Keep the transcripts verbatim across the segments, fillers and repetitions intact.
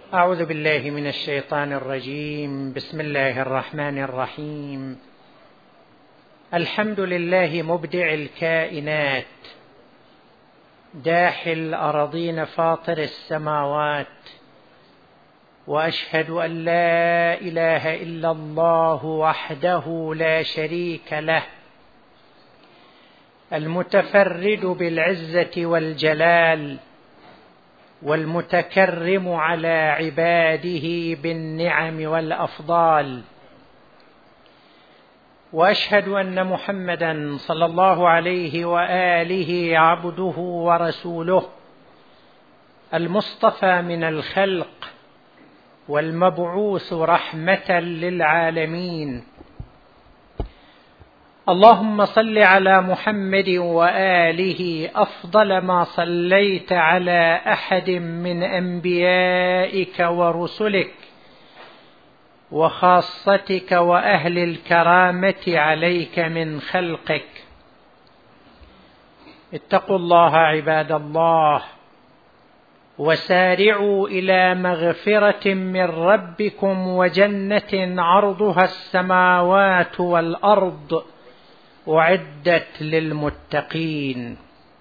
أعوذ بالله من الشيطان الرجيم. بسم الله الرحمن الرحيم. الحمد لله مبدع الكائنات، داحي الأراضين، فاطر السماوات، وأشهد أن لا إله إلا الله وحده لا شريك له، المتفرد بالعزة والجلال، والمتكرم على عباده بالنعم والأفضال. وأشهد أن محمدًا صلى الله عليه وآله عبده ورسوله، المصطفى من الخلق والمبعوث رحمة للعالمين. اللهم صل على محمد وآله أفضل ما صليت على أحد من أنبيائك ورسلك وخاصتك وأهل الكرامة عليك من خلقك. اتقوا الله عباد الله، وسارعوا إلى مغفرة من ربكم وجنة عرضها السماوات والأرض، أعدت للمتقين.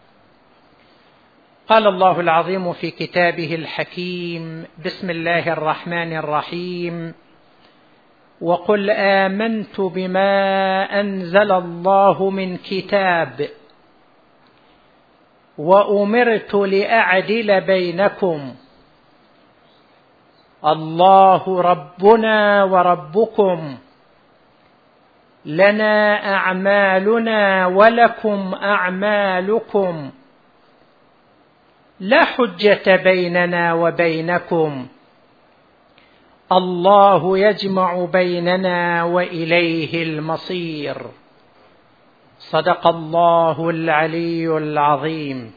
قال الله العظيم في كتابه الحكيم: بسم الله الرحمن الرحيم: وقل آمنت بما أنزل الله من كتاب وأمرت لأعدل بينكم، الله ربنا وربكم، لنا أعمالنا ولكم أعمالكم، لا حجة بيننا وبينكم، الله يجمع بيننا وإليه المصير. صدق الله العلي العظيم.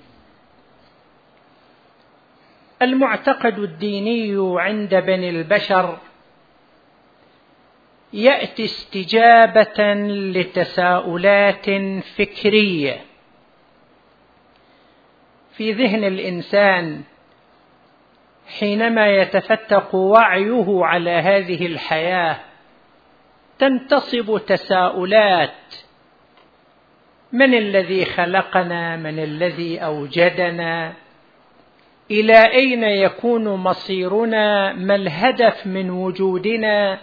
المعتقد الديني عند بني البشر يأتي استجابة لتساؤلات فكرية في ذهن الإنسان حينما يتفتق وعيه على هذه الحياة. تنتصب تساؤلات: من الذي خلقنا؟ من الذي أوجدنا؟ إلى أين يكون مصيرنا؟ ما الهدف من وجودنا؟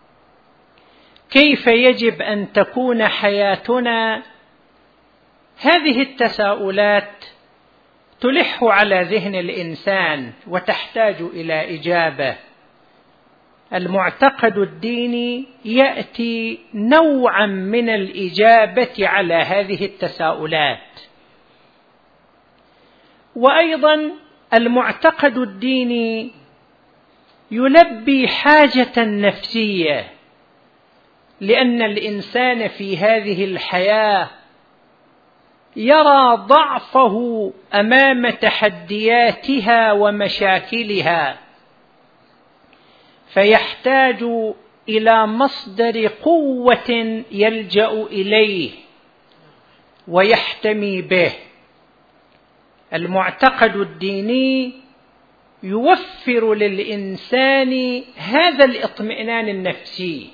كيف يجب أن تكون حياتنا؟ هذه التساؤلات تلح على ذهن الإنسان وتحتاج إلى إجابة. المعتقد الديني يأتي نوعا من الإجابة على هذه التساؤلات. وأيضا المعتقد الديني يلبي حاجة نفسية، لأن الإنسان في هذه الحياة يرى ضعفه أمام تحدياتها ومشاكلها، فيحتاج إلى مصدر قوة يلجأ إليه ويحتمي به. المعتقد الديني يوفر للإنسان هذا الاطمئنان النفسي.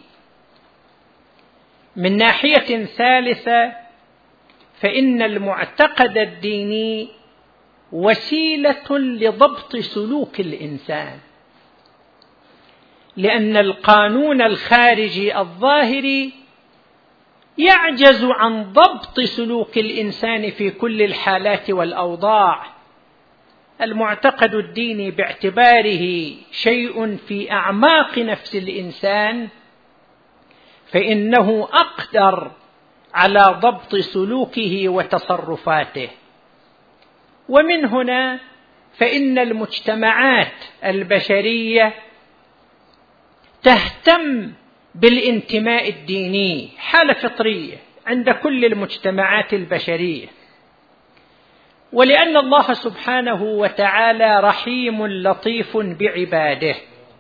من ناحية ثالثة، فإن المعتقد الديني وسيلة لضبط سلوك الإنسان، لأن القانون الخارجي الظاهري يعجز عن ضبط سلوك الإنسان في كل الحالات والأوضاع. المعتقد الديني باعتباره شيء في أعماق نفس الإنسان، فإنه أقدر على ضبط سلوكه وتصرفاته. ومن هنا فإن المجتمعات البشرية تهتم بالانتماء الديني، حالة فطرية عند كل المجتمعات البشرية. ولأن الله سبحانه وتعالى رحيم لطيف بعباده،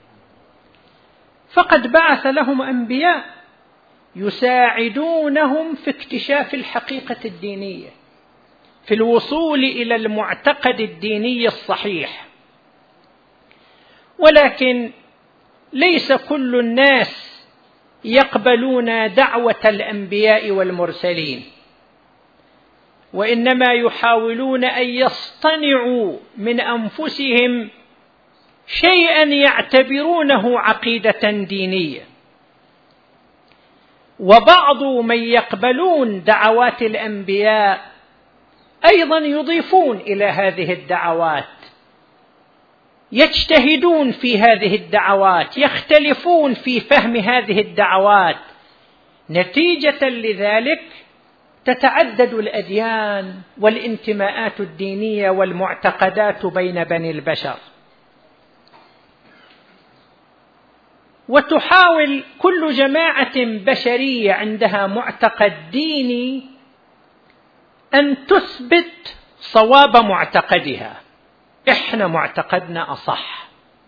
فقد بعث لهم أنبياء يساعدونهم في اكتشاف الحقيقة الدينية، في الوصول إلى المعتقد الديني الصحيح. ولكن ليس كل الناس يقبلون دعوة الأنبياء والمرسلين، وإنما يحاولون أن يصطنعوا من أنفسهم شيئا يعتبرونه عقيدة دينية. وبعض من يقبلون دعوات الأنبياء أيضا يضيفون إلى هذه الدعوات، يجتهدون في هذه الدعوات، يختلفون في فهم هذه الدعوات. نتيجة لذلك تتعدد الأديان والانتماءات الدينية والمعتقدات بين بني البشر. وتحاول كل جماعة بشرية عندها معتقد ديني أن تثبت صواب معتقدها، إحنا معتقدنا أصح،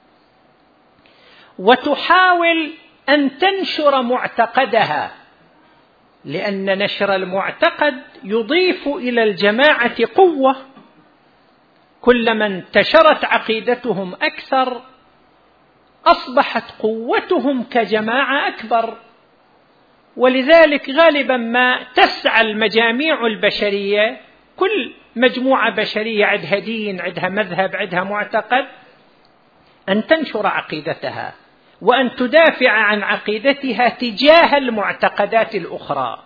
وتحاول أن تنشر معتقدها، لأن نشر المعتقد يضيف إلى الجماعة قوة. كلما انتشرت عقيدتهم أكثر أصبحت قوتهم كجماعة أكبر. ولذلك غالبا ما تسعى المجاميع البشرية، كل مجموعة بشرية عندها دين، عندها مذهب، عندها معتقد، أن تنشر عقيدتها وأن تدافع عن عقيدتها تجاه المعتقدات الأخرى.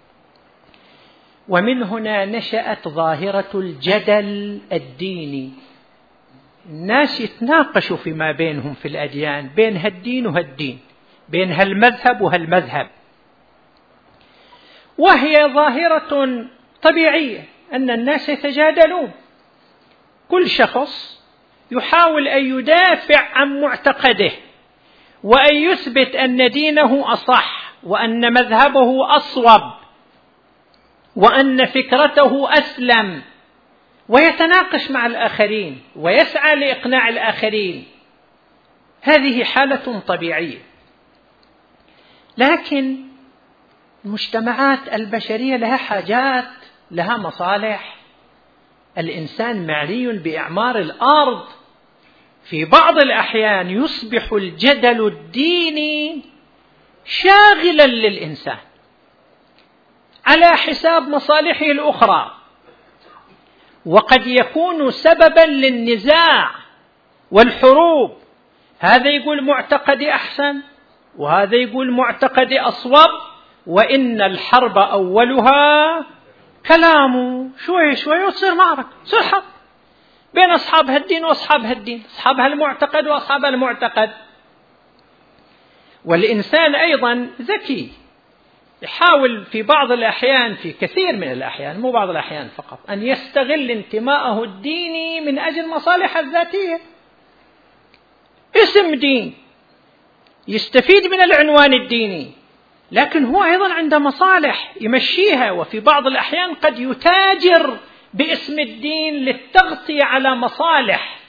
ومن هنا نشأت ظاهرة الجدل الديني. الناس يتناقشوا فيما بينهم في الأديان، بين هالدين وهالدين، بين هالمذهب وهالمذهب، وهي ظاهرة طبيعية أن الناس يتجادلون. كل شخص يحاول أن يدافع عن معتقده وأن يثبت أن دينه أصح، وأن مذهبه أصوب، وأن فكرته أسلم، ويتناقش مع الآخرين ويسعى لإقناع الآخرين. هذه حالة طبيعية. لكن المجتمعات البشرية لها حاجات، لها مصالح. الإنسان معني بإعمار الأرض. في بعض الأحيان يصبح الجدل الديني شاغلا للإنسان على حساب مصالحه الأخرى، وقد يكون سببا للنزاع والحروب. هذا يقول معتقدي أحسن، وهذا يقول معتقدي أصوب، وإن الحرب أولها كلام. شوي شوي وتصير معركة، تصير حرب بين أصحاب هالدين وأصحاب هالدين، أصحاب هالمعتقد وأصحاب المعتقد. والإنسان أيضا ذكي، يحاول في بعض الأحيان، في كثير من الأحيان، مو بعض الأحيان فقط، أن يستغل انتماءه الديني من أجل مصالحه الذاتية. اسم دين، يستفيد من العنوان الديني، لكن هو أيضا عنده مصالح يمشيها. وفي بعض الأحيان قد يتاجر باسم الدين للتغطية على مصالح.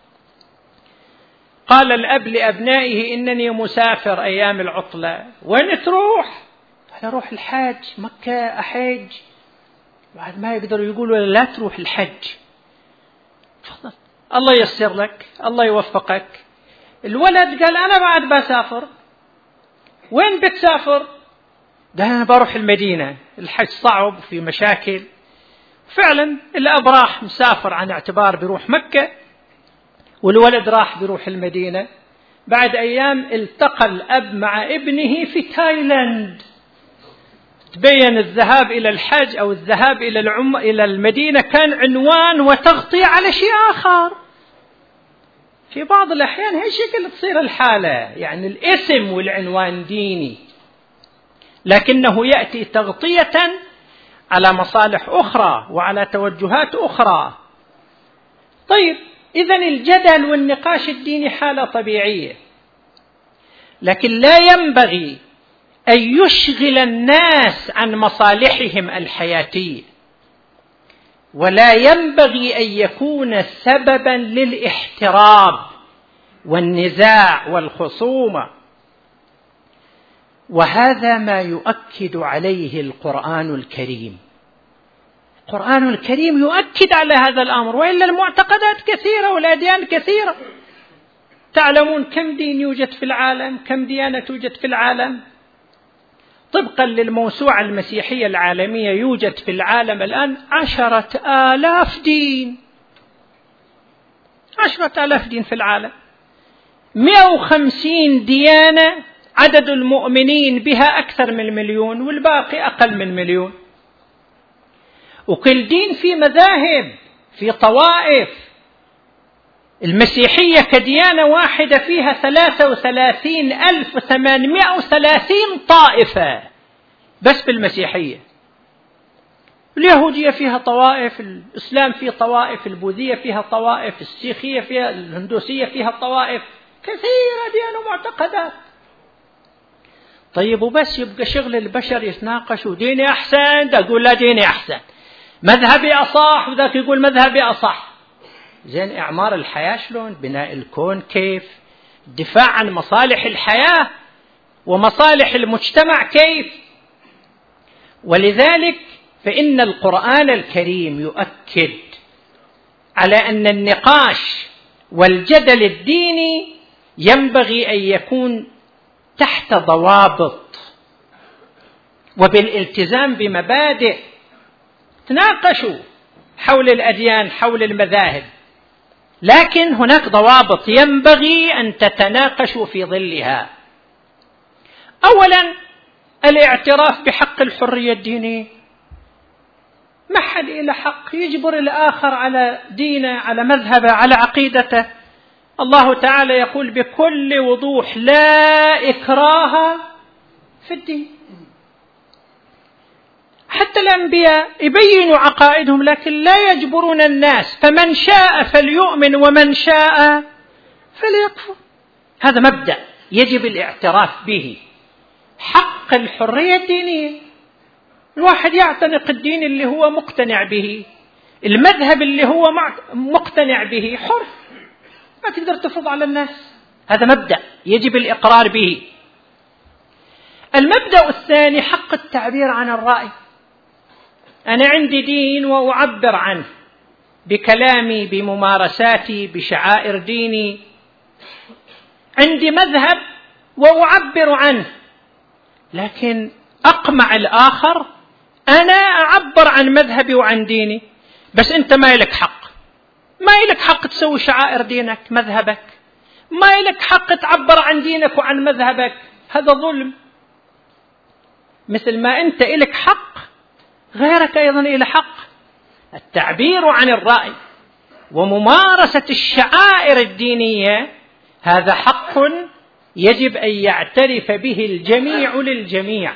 قال الأب لأبنائه: إنني مسافر أيام العطلة. وين تروح؟ قال: أروح الحج، مكة أحج. بعد ما يقدروا يقولوا لا تروح الحج. تفضل، الله ييسر لك، الله يوفقك. الولد قال: أنا بعد بسافر. وين بتسافر؟ قال: أنا بروح المدينة، الحج صعب في مشاكل. فعلا الأب راح مسافر عن اعتبار بيروح مكة، والولد راح بيروح المدينة. بعد أيام التقى الأب مع ابنه في تايلاند. تبين الذهاب إلى الحج أو الذهاب إلى العم إلى المدينة كان عنوان وتغطية على شيء آخر. في بعض الأحيان هي شكل تصير الحالة، يعني الاسم والعنوان ديني، لكنه يأتي تغطية على مصالح أخرى وعلى توجهات أخرى. طيب، إذن الجدل والنقاش الديني حالة طبيعية، لكن لا ينبغي أن يشغل الناس عن مصالحهم الحياتية، ولا ينبغي أن يكون سببا للاحتراب والنزاع والخصومة. وهذا ما يؤكد عليه القرآن الكريم. القرآن الكريم يؤكد على هذا الأمر، وإلا المعتقدات كثيرة والأديان كثيرة. تعلمون كم دين يوجد في العالم؟ كم ديانة توجد في العالم؟ طبقا للموسوعة المسيحية العالمية يوجد في العالم الآن عشرة آلاف دين. عشرة آلاف دين في العالم. مئة وخمسين ديانة عدد المؤمنين بها أكثر من مليون، والباقي أقل من مليون. وكل دين في مذاهب، في طوائف. المسيحية كديانة واحدة فيها ثلاثة وثلاثين ألف وثمانمائة وثلاثين طائفة بس بالمسيحية. اليهودية فيها طوائف، الإسلام فيه طوائف، البوذية فيها طوائف، السيخية فيها، الهندوسية فيها طوائف كثيرة، ديانة ومعتقدات. طيب وبس يبقى شغل البشر يتناقشوا ديني أحسن، ده أقول لا ديني أحسن، مذهبي أصح وذاك يقول مذهبي أصح. زين إعمار الحياة شلون؟ بناء الكون كيف؟ الدفاع عن مصالح الحياة ومصالح المجتمع كيف؟ ولذلك فإن القرآن الكريم يؤكد على أن النقاش والجدل الديني ينبغي أن يكون تحت ضوابط وبالالتزام بمبادئ. تناقشوا حول الأديان، حول المذاهب، لكن هناك ضوابط ينبغي أن تتناقشوا في ظلها. أولا الاعتراف بحق الحرية الدينية. ما حد إلى حق يجبر الآخر على دينه، على مذهبه، على عقيدته. الله تعالى يقول بكل وضوح لا إكراه في الدين. حتى الأنبياء يبينوا عقائدهم لكن لا يجبرون الناس، فمن شاء فليؤمن ومن شاء فليكفر. هذا مبدأ يجب الاعتراف به، حق الحرية الدينية. الواحد يعتنق الدين اللي هو مقتنع به، المذهب اللي هو مقتنع به، حر، ما تقدر تفرض على الناس. هذا مبدأ يجب الإقرار به. المبدأ الثاني حق التعبير عن الرأي. أنا عندي دين وأعبر عنه بكلامي، بممارساتي، بشعائر ديني. عندي مذهب وأعبر عنه، لكن أقمع الآخر أنا أعبر عن مذهبي وعن ديني، بس أنت ما لك حق، ما لك حق تسوي شعائر دينك مذهبك، ما لك حق تعبر عن دينك وعن مذهبك. هذا ظلم. مثل ما أنت لك حق غيرك أيضا إلى حق. التعبير عن الرأي وممارسة الشعائر الدينية هذا حق يجب أن يعترف به الجميع للجميع.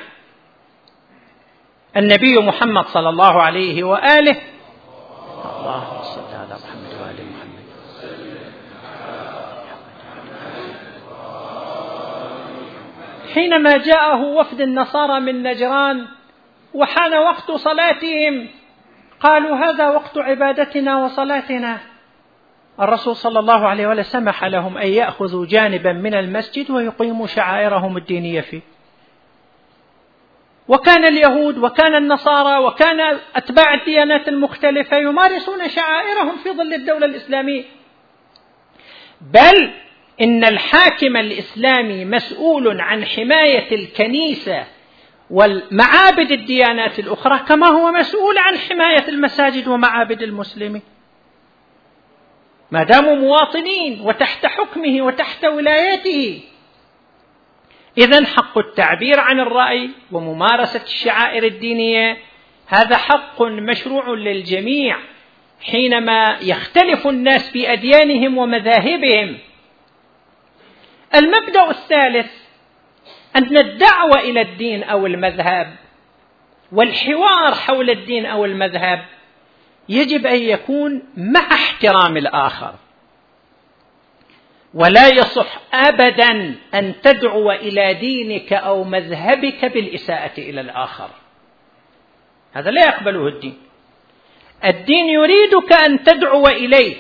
النبي محمد صلى الله عليه وآله اللهم صل على محمد وآل محمد. حينما جاءه وفد النصارى من نجران وحان وقت صلاتهم قالوا هذا وقت عبادتنا وصلاتنا، الرسول صلى الله عليه وسلم سمح لهم أن يأخذوا جانبا من المسجد ويقيموا شعائرهم الدينية فيه. وكان اليهود وكان النصارى وكان أتباع الديانات المختلفة يمارسون شعائرهم في ظل الدولة الإسلامية، بل إن الحاكم الإسلامي مسؤول عن حماية الكنيسة والمعابد الديانات الأخرى كما هو مسؤول عن حماية المساجد ومعابد المسلمين، ما داموا مواطنين وتحت حكمه وتحت ولايته. إذن حق التعبير عن الرأي وممارسة الشعائر الدينية هذا حق مشروع للجميع حينما يختلف الناس في أديانهم ومذاهبهم. المبدأ الثالث أن الدعوة إلى الدين أو المذهب والحوار حول الدين أو المذهب يجب أن يكون مع احترام الآخر، ولا يصح أبدا أن تدعو إلى دينك أو مذهبك بالإساءة إلى الآخر، هذا لا يقبله الدين. الدين يريدك أن تدعو إليه،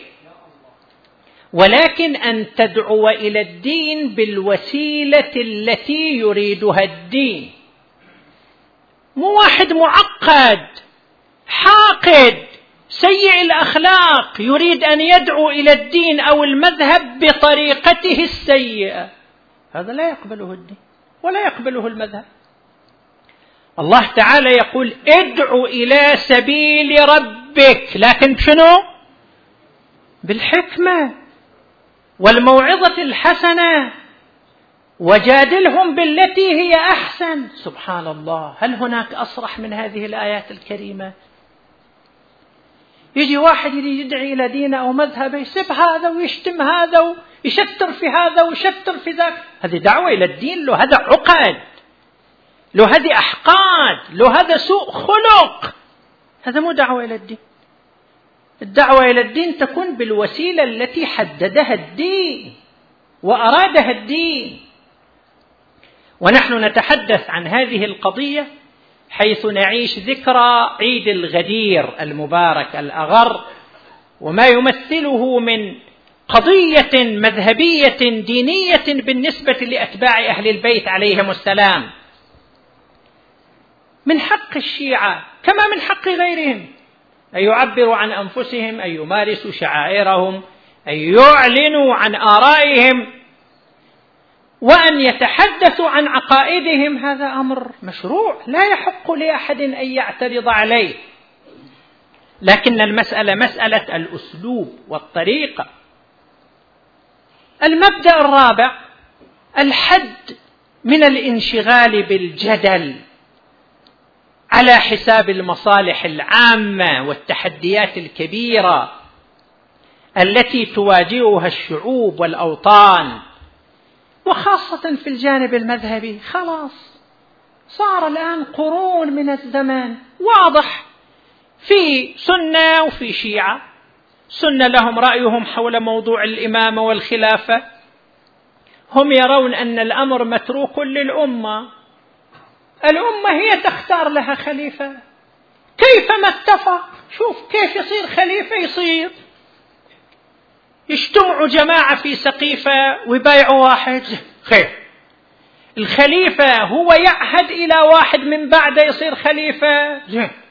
ولكن أن تدعو إلى الدين بالوسيلة التي يريدها الدين. مو واحد معقد حاقد سيء الأخلاق يريد أن يدعو إلى الدين أو المذهب بطريقته السيئة، هذا لا يقبله الدين ولا يقبله المذهب. الله تعالى يقول ادعو إلى سبيل ربك، لكن شنو؟ بالحكمة والموعظة الحسنة، وجادلهم بالتي هي أحسن. سبحان الله، هل هناك أصرح من هذه الآيات الكريمة؟ يجي واحد يدعي إلى دين أو مذهب يسب هذا ويشتم هذا ويشتر في هذا ويشتر في ذاك، هذه دعوة إلى الدين؟ له هذا عقد، له هذه أحقاد، له هذا سوء خلق، هذا مو دعوة إلى الدين. الدعوة إلى الدين تكون بالوسيلة التي حددها الدين وأرادها الدين. ونحن نتحدث عن هذه القضية حيث نعيش ذكرى عيد الغدير المبارك الأغر، وما يمثله من قضية مذهبية دينية بالنسبة لأتباع أهل البيت عليهم السلام. من حق الشيعة كما من حق غيرهم أن يعبروا عن أنفسهم، أن يمارسوا شعائرهم، أن يعلنوا عن آرائهم، وأن يتحدثوا عن عقائدهم. هذا أمر مشروع لا يحق لأحد أن يعترض عليه، لكن المسألة مسألة الأسلوب والطريقة. المبدأ الرابع الحد من الانشغال بالجدل على حساب المصالح العامة والتحديات الكبيرة التي تواجهها الشعوب والأوطان، وخاصة في الجانب المذهبي. خلاص صار الآن قرون من الزمان واضح في سنة وفي شيعة. سنة لهم رأيهم حول موضوع الإمامة والخلافة، هم يرون أن الأمر متروك للأمة، الأمة هي تختار لها خليفة كيفما اتفق. شوف كيف يصير خليفة، يصير يجتمعوا جماعة في سقيفة ويبايعوا واحد خير، الخليفة هو يعهد إلى واحد من بعده يصير خليفة.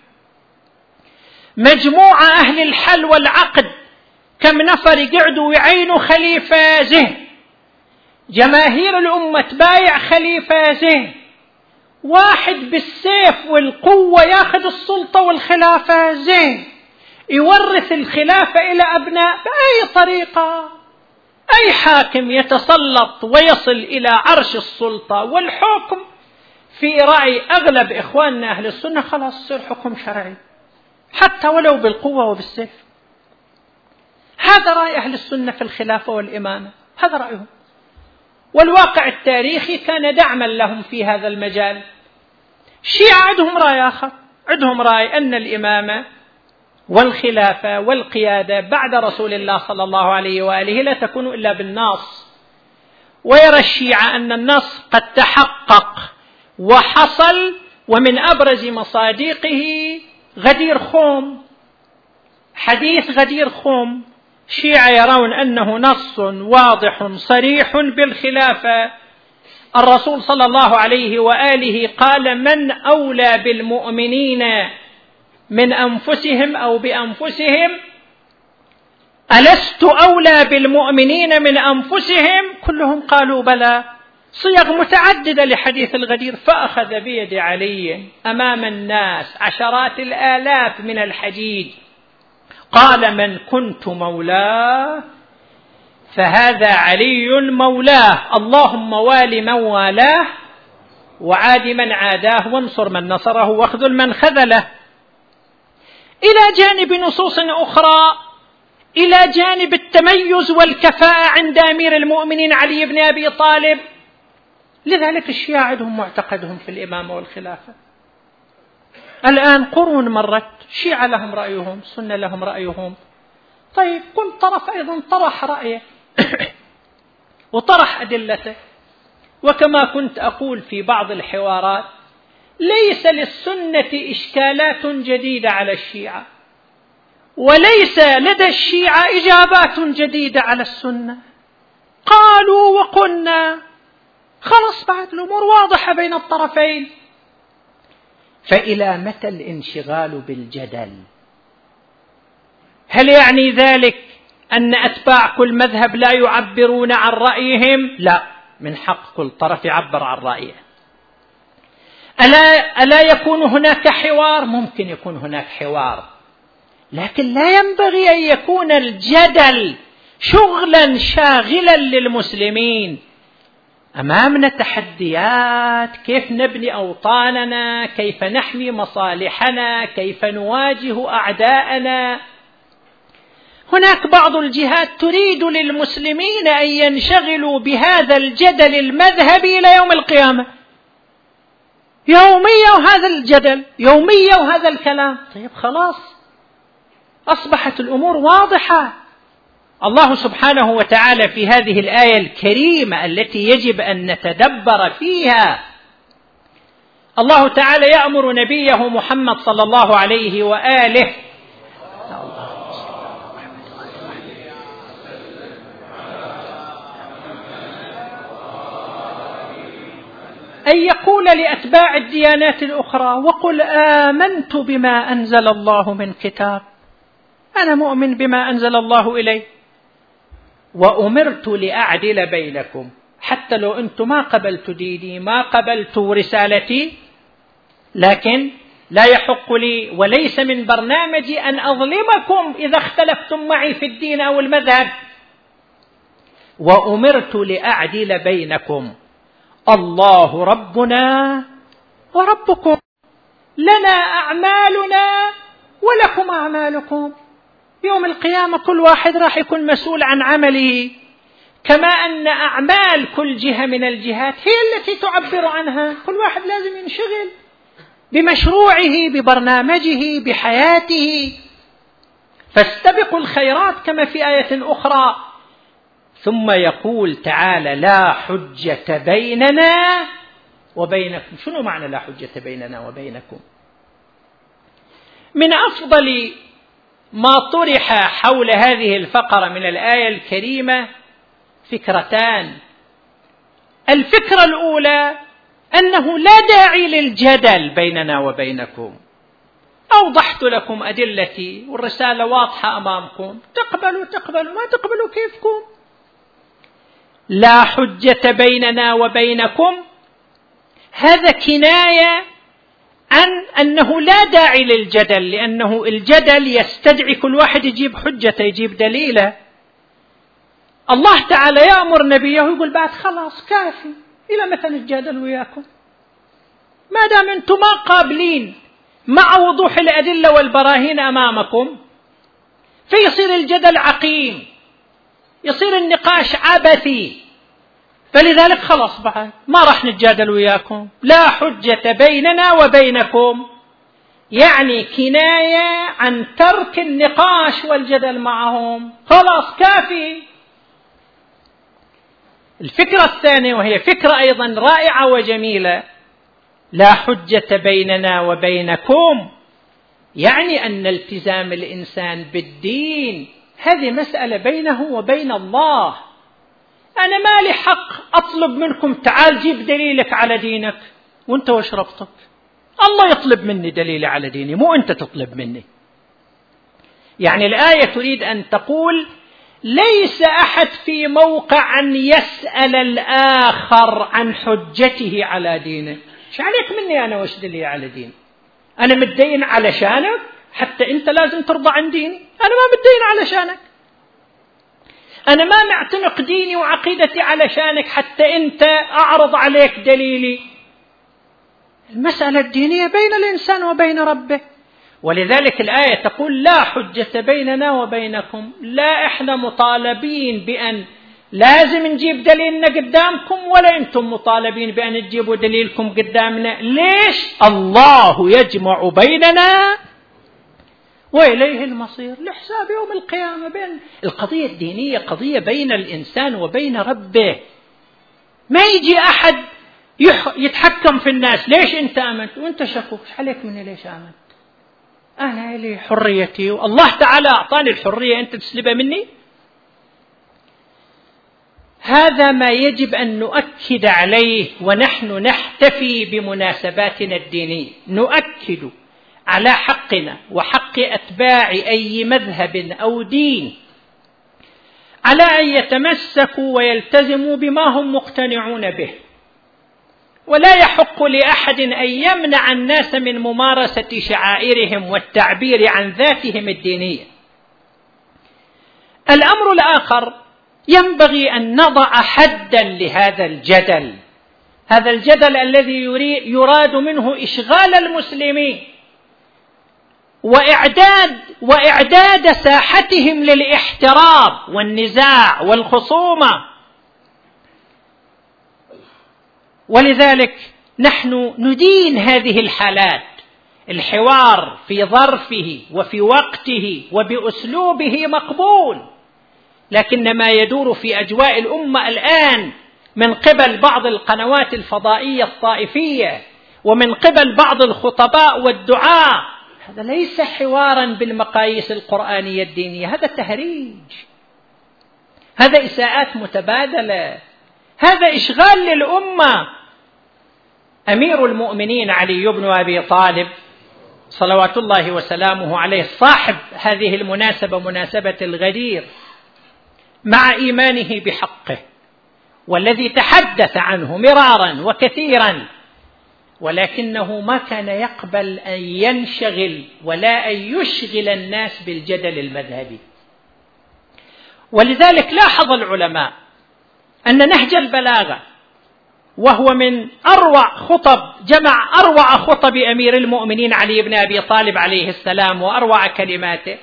مجموعة أهل الحل والعقد كم نفر يقعدوا ويعينوا خليفة زين، جماهير الأمة تبايع خليفة زين، واحد بالسيف والقوة ياخذ السلطة والخلافة زين، يورث الخلافة إلى أبناء بأي طريقة. أي حاكم يتسلط ويصل إلى عرش السلطة والحكم في رأي أغلب إخواننا أهل السنة خلاص يصير حكم شرعي حتى ولو بالقوة وبالسيف. هذا رأي أهل السنة في الخلافة والإمامة، هذا رأيهم، والواقع التاريخي كان دعما لهم في هذا المجال. الشيعة عندهم رأي آخر، عندهم رأي أن الإمامة والخلافة والقيادة بعد رسول الله صلى الله عليه وآله لا تكون إلا بالنص، ويرى الشيعة أن النص قد تحقق وحصل، ومن أبرز مصادقه غدير خوم، حديث غدير خوم. الشيعة يرون أنه نص واضح صريح بالخلافة. الرسول صلى الله عليه وآله قال من أولى بالمؤمنين من أنفسهم أو بأنفسهم، ألست أولى بالمؤمنين من أنفسهم؟ كلهم قالوا بلى، صيغ متعددة لحديث الغدير. فأخذ بيد علي أمام الناس عشرات الآلاف من الحديد، قال من كنت مولاه فهذا علي مولاه، اللهم وال من والاه وعاد من عاداه وانصر من نصره واخذل من خذله. إلى جانب نصوص أخرى، إلى جانب التميز والكفاءة عند أمير المؤمنين علي بن أبي طالب. لذلك الشيعة عندهم معتقدهم في الإمامة والخلافة. الآن قرون مرت، شيعة لهم رأيهم، سنة لهم رأيهم. طيب كل طرف أيضا طرح رأيه وطرح أدلته. وكما كنت أقول في بعض الحوارات، ليس للسنة إشكالات جديدة على الشيعة، وليس لدى الشيعة إجابات جديدة على السنة. قالوا وقلنا، خلص بعد الأمور واضحة بين الطرفين. فإلى متى الانشغال بالجدل؟ هل يعني ذلك أن أتباع كل مذهب لا يعبرون عن رأيهم؟ لا، من حق كل طرف يعبر عن رأيه. ألا, ألا يكون هناك حوار؟ ممكن يكون هناك حوار، لكن لا ينبغي أن يكون الجدل شغلا شاغلا للمسلمين. أمامنا تحديات، كيف نبني أوطاننا، كيف نحمي مصالحنا، كيف نواجه أعداءنا. هناك بعض الجهات تريد للمسلمين أن ينشغلوا بهذا الجدل المذهبي إلى يوم القيامة، يوميا وهذا الجدل، يوميا وهذا الكلام. طيب خلاص، أصبحت الأمور واضحة. الله سبحانه وتعالى في هذه الآية الكريمة التي يجب أن نتدبر فيها، الله تعالى يأمر نبيه محمد صلى الله عليه وآله أن يقول لأتباع الديانات الأخرى: وقل آمنت بما أنزل الله من كتاب، أنا مؤمن بما أنزل الله إلي، وأمرت لأعدل بينكم. حتى لو أنتم ما قبلت ديني، ما قبلت رسالتي، لكن لا يحق لي وليس من برنامجي أن أظلمكم إذا اختلفتم معي في الدين أو المذهب. وأمرت لأعدل بينكم، الله ربنا وربكم، لنا أعمالنا ولكم أعمالكم. يوم القيامة كل واحد راح يكون مسؤول عن عمله، كما أن أعمال كل جهة من الجهات هي التي تعبر عنها. كل واحد لازم ينشغل بمشروعه، ببرنامجه، بحياته. فاستبقوا الخيرات كما في آية أخرى. ثم يقول تعالى: لا حجة بيننا وبينكم. شنو معنى لا حجة بيننا وبينكم؟ من أفضل ما طرح حول هذه الفقرة من الآية الكريمة فكرتان. الفكرة الأولى أنه لا داعي للجدل بيننا وبينكم، أوضحت لكم أدلتي والرسالة واضحة أمامكم، تقبلوا تقبلوا، ما تقبلوا كيفكم. لا حجة بيننا وبينكم، هذا كناية عن أنه لا داعي للجدل، لأنه الجدل يستدعي كل واحد يجيب حجة، يجيب دليله. الله تعالى يأمر نبيه ويقول بعد خلاص كافي، إلى متى نتجادل وياكم؟ ما دام أنتم ما قابلين مع وضوح الأدلة والبراهين أمامكم، فيصير الجدل عقيم، يصير النقاش عبثي. فلذلك خلاص بعد ما راح نتجادل وياكم، لا حجة بيننا وبينكم، يعني كناية عن ترك النقاش والجدل معهم، خلاص كافي. الفكرة الثانية وهي فكرة أيضا رائعة وجميلة: لا حجة بيننا وبينكم، يعني أن التزام الإنسان بالدين هذه مسألة بينه وبين الله. أنا ما لي حق أطلب منكم تعال جيب دليلك على دينك، وانت وش ربطك؟ الله يطلب مني دليل على ديني، مو أنت تطلب مني. يعني الآية تريد أن تقول ليس أحد في موقع أن يسأل الآخر عن حجته على دينه. ايش عليك مني أنا وش دليل على ديني؟ أنا متدين علشانك حتى أنت لازم ترضى عن ديني؟ أنا ما متدين علشانك، أنا ما معتنق ديني وعقيدتي علشانك حتى أنت أعرض عليك دليلي. المسألة الدينية بين الإنسان وبين ربه. ولذلك الآية تقول لا حجة بيننا وبينكم، لا إحنا مطالبين بأن لازم نجيب دليلنا قدامكم، ولا أنتم مطالبين بأن تجيبوا دليلكم قدامنا. ليش؟ الله يجمع بيننا وإليه المصير، لحساب يوم القيامة. بين القضية الدينية قضية بين الإنسان وبين ربه. ما يجي أحد يتحكم في الناس، ليش أنت آمنت وأنت شكوك، عليك مني ليش آمنت؟ أنا لي حريتي والله تعالى أعطاني الحرية، أنت تسلبها مني؟ هذا ما يجب أن نؤكد عليه ونحن نحتفي بمناسباتنا الدينية. نؤكد على حقنا وحق أتباع أي مذهب أو دين على أن يتمسكوا ويلتزموا بما هم مقتنعون به، ولا يحق لأحد أن يمنع الناس من ممارسة شعائرهم والتعبير عن ذاتهم الدينية. الأمر الآخر، ينبغي أن نضع حدا لهذا الجدل، هذا الجدل الذي يراد منه إشغال المسلمين وإعداد وإعداد ساحتهم للاحتراب والنزاع والخصومة. ولذلك نحن ندين هذه الحالات، الحوار في ظرفه وفي وقته وبأسلوبه مقبول، لكن ما يدور في أجواء الأمة الآن من قبل بعض القنوات الفضائية الطائفية ومن قبل بعض الخطباء والدعاة، هذا ليس حوارا بالمقاييس القرآنية الدينية، هذا تهريج، هذا إساءات متبادلة، هذا إشغال للأمة. أمير المؤمنين علي بن أبي طالب صلوات الله وسلامه عليه صاحب هذه المناسبة، مناسبة الغدير، مع إيمانه بحقه والذي تحدث عنه مرارا وكثيرا، ولكنه ما كان يقبل أن ينشغل ولا أن يشغل الناس بالجدل المذهبي. ولذلك لاحظ العلماء أن نهج البلاغة، وهو من أروع خطب، جمع أروع خطب أمير المؤمنين علي بن أبي طالب عليه السلام وأروع كلماته،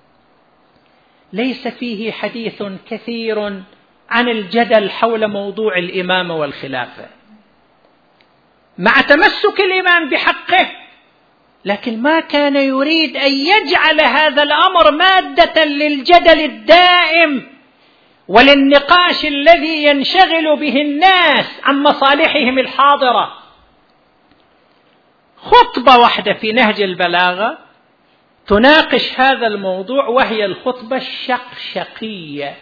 ليس فيه حديث كثير عن الجدل حول موضوع الإمامة والخلافة، مع تمسك الإمام بحقه، لكن ما كان يريد أن يجعل هذا الأمر مادة للجدل الدائم وللنقاش الذي ينشغل به الناس عن مصالحهم الحاضرة. خطبة واحدة في نهج البلاغة تناقش هذا الموضوع، وهي الخطبة الشقشقية،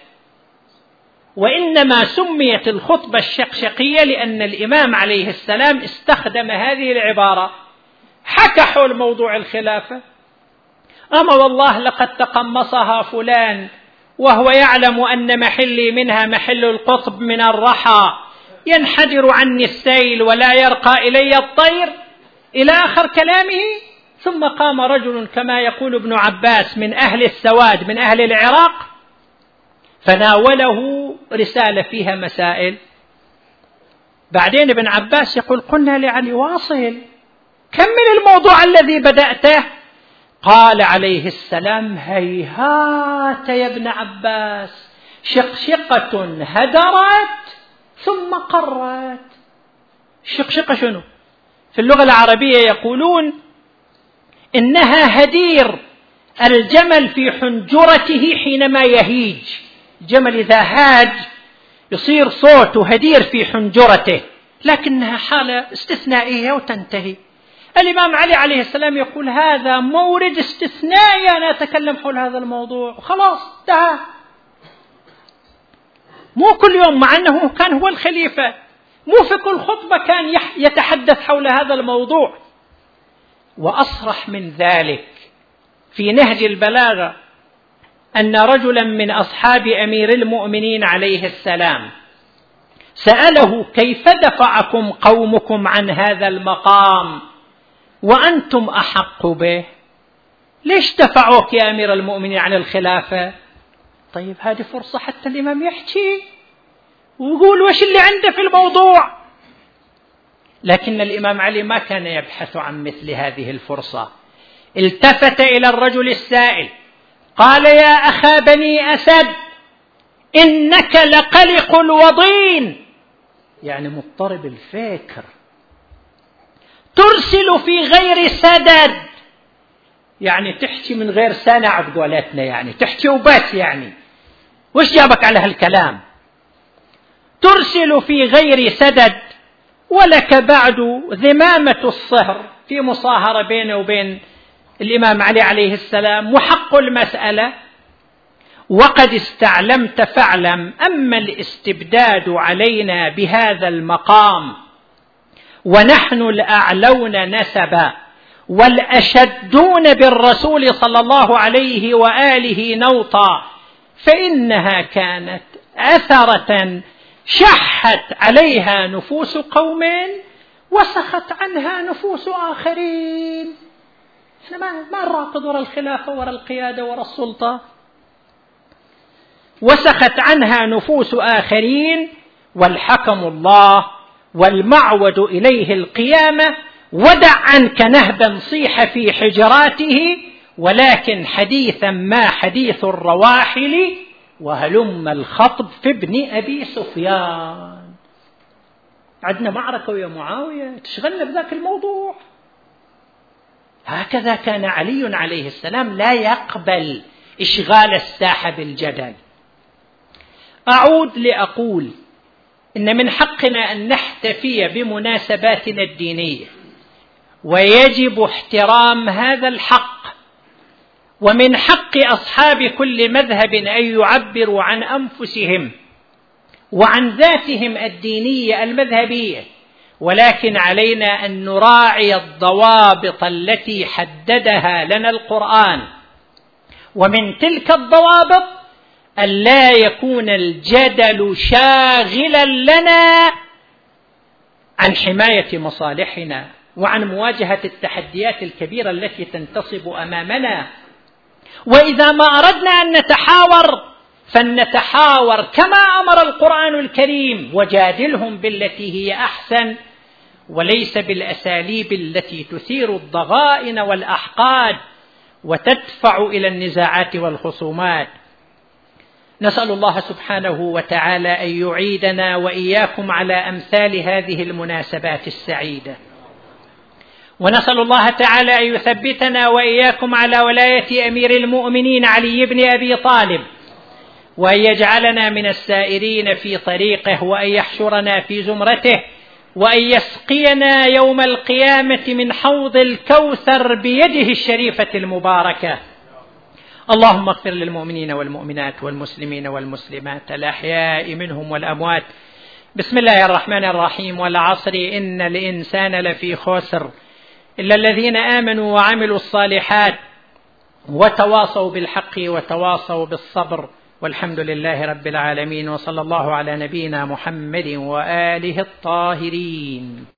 وإنما سميت الخطبة الشقشقية لأن الإمام عليه السلام استخدم هذه العبارة: حكى حول موضوع الخلافة، أما والله لقد تقمصها فلان وهو يعلم أن محلي منها محل القطب من الرحى، ينحدر عني السيل ولا يرقى إلي الطير، إلى آخر كلامه. ثم قام رجل كما يقول ابن عباس من أهل السواد من أهل العراق، فناوله رسالة فيها مسائل. بعدين ابن عباس يقول: قلنا لعلي واصل، كمل الموضوع الذي بدأته. قال عليه السلام: هيهات يا ابن عباس، شقشقة هدرت ثم قرت. الشقشقة شنو؟ في اللغة العربية يقولون إنها هدير الجمل في حنجرته حينما يهيج. الجمل إذا هاج يصير صوته هدير في حنجرته، لكنها حالة استثنائية وتنتهي. الإمام علي عليه السلام يقول: هذا مورد استثنائي، أنا أتكلم حول هذا الموضوع وخلاص انتهى. مو كل يوم، مع أنه كان هو الخليفة، مو في كل خطبة كان يتحدث حول هذا الموضوع. وأصرح من ذلك في نهج البلاغة أن رجلا من أصحاب أمير المؤمنين عليه السلام سأله: كيف دفعكم قومكم عن هذا المقام وأنتم أحق به؟ ليش دفعوك يا أمير المؤمنين عن الخلافة؟ طيب هذه فرصة حتى الإمام يحكي ويقول وش اللي عنده في الموضوع. لكن الإمام علي ما كان يبحث عن مثل هذه الفرصة. التفت إلى الرجل السائل قال: يا أخا بني أسد، إنك لقلق الوضين، يعني مضطرب الفكر، ترسل في غير سدد، يعني تحكي من غير سنع بقولتنا، يعني تحكي وبس، يعني وش جابك على هالكلام؟ ترسل في غير سدد، ولك بعد ذمامة الصهر، في مصاهرة بينه وبين الإمام علي عليه السلام، وحق المسألة، وقد استعلمت فاعلم أما الاستبداد علينا بهذا المقام ونحن الأعلون نسبا والأشدون بالرسول صلى الله عليه وآله نوطا، فإنها كانت أثرة شحت عليها نفوس قوم وسخت عنها نفوس آخرين. احنا ما ما نراقد وراء الخلافة وراء القيادة وراء السلطة. وسخت عنها نفوس آخرين، والحكم الله والمعود إليه القيامة. ودع عنك نهبا صيح في حجراته، ولكن حديثا ما حديث الرواحل، وهلم الخطب في ابن أبي سفيان. عندنا معركة ويا معاوية، تشغلنا بذاك الموضوع. هكذا كان علي عليه السلام لا يقبل إشغال الساحة بالجدل. أعود لأقول إن من حقنا أن نحتفي بمناسباتنا الدينية، ويجب احترام هذا الحق، ومن حق أصحاب كل مذهب أن يعبروا عن أنفسهم وعن ذاتهم الدينية المذهبية، ولكن علينا أن نراعي الضوابط التي حددها لنا القرآن. ومن تلك الضوابط أن لا يكون الجدل شاغلا لنا عن حماية مصالحنا وعن مواجهة التحديات الكبيرة التي تنتصب أمامنا. وإذا ما أردنا أن نتحاور فلنتحاور كما أمر القرآن الكريم: وجادلهم بالتي هي أحسن، وليس بالأساليب التي تثير الضغائن والأحقاد وتدفع إلى النزاعات والخصومات. نسأل الله سبحانه وتعالى أن يعيدنا وإياكم على أمثال هذه المناسبات السعيدة، ونسأل الله تعالى أن يثبتنا وإياكم على ولاية أمير المؤمنين علي بن أبي طالب، وأن يجعلنا من السائرين في طريقه، وأن يحشرنا في زمرته، وأن يسقينا يوم القيامة من حوض الكوثر بيده الشريفة المباركة. اللهم اغفر للمؤمنين والمؤمنات والمسلمين والمسلمات الأحياء منهم والأموات. بسم الله الرحمن الرحيم. والعصر إن الإنسان لفي خسر إلا الذين آمنوا وعملوا الصالحات وتواصوا بالحق وتواصوا بالصبر، والحمد لله رب العالمين، وصلى الله على نبينا محمد وآله الطاهرين.